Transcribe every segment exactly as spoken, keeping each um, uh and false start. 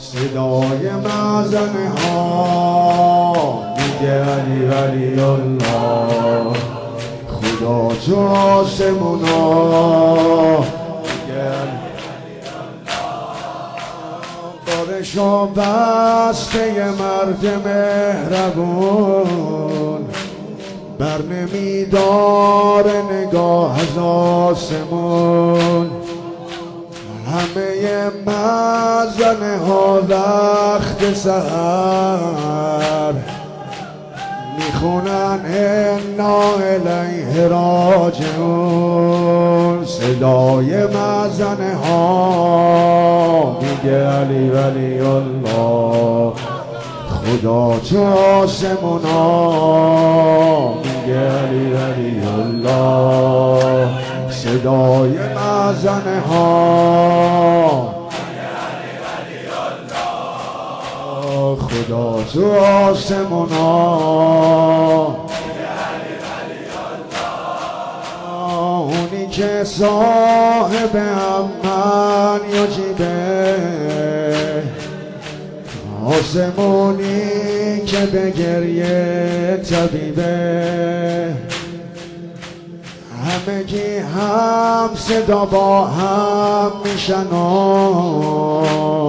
صدای مزنه ها میگه علی ولی الله، خدا تو آسمونا میگه علی ولی الله. بارش و بسته مرد مهربون بر نمیدار نگاه از آسمون. همه مزنه ها وقت سحر میخونن انا الیه راجعون. صدای مزنه ها میگه علی ولی الله، خدا تو آسمونا میگه علی ولی الله. صدای مزنه ها خدا تو آسمونا اونی که صاحب امن یا جیبه، آسمونی که به گریه طبیبه. همگی هم صدا با هم میشن و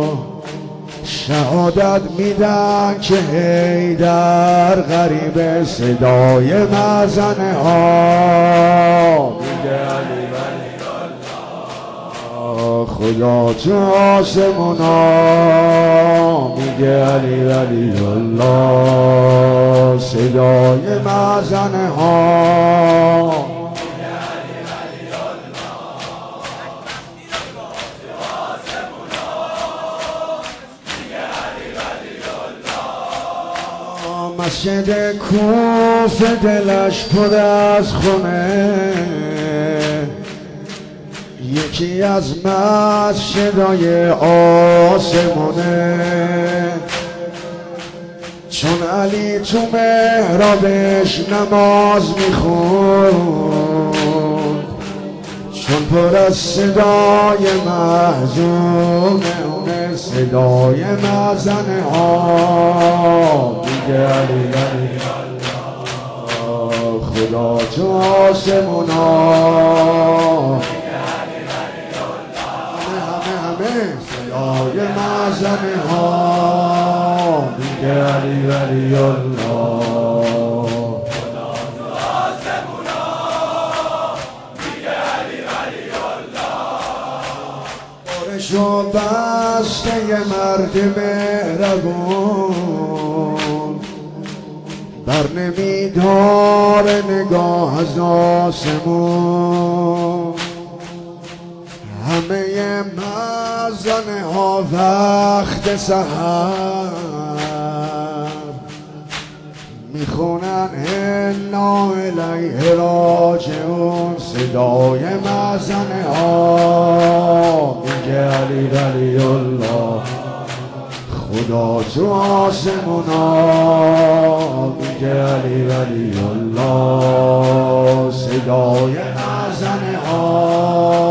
شهادت میدن که حیدر غریبه. صدای مزنه ها میگه علی ولی الله، خدا تو آسمونا میگه علی ولی الله. صدای مزنه ها مسجد کوفه دلش پر از خونه، یکی از مسجدای آسمونه. چون علی تو محرابش نماز میخون، چون پر از صدای محزونه. صدای مزنه ها میگه علی ولی الله، خدا تو آسمونا همه همه همه. صدای مزنه ها میگه علی ولی الله، شو بسته مرد مهربون بر نمیدار نگاه از آسمون. همه مزنه ها وقت سحر میخونن انا الیه راجعون. صدای مزنه ها میگه علی ولی الله، خدا تو آسمونا میگه علی ولی الله. صدای مزنه ها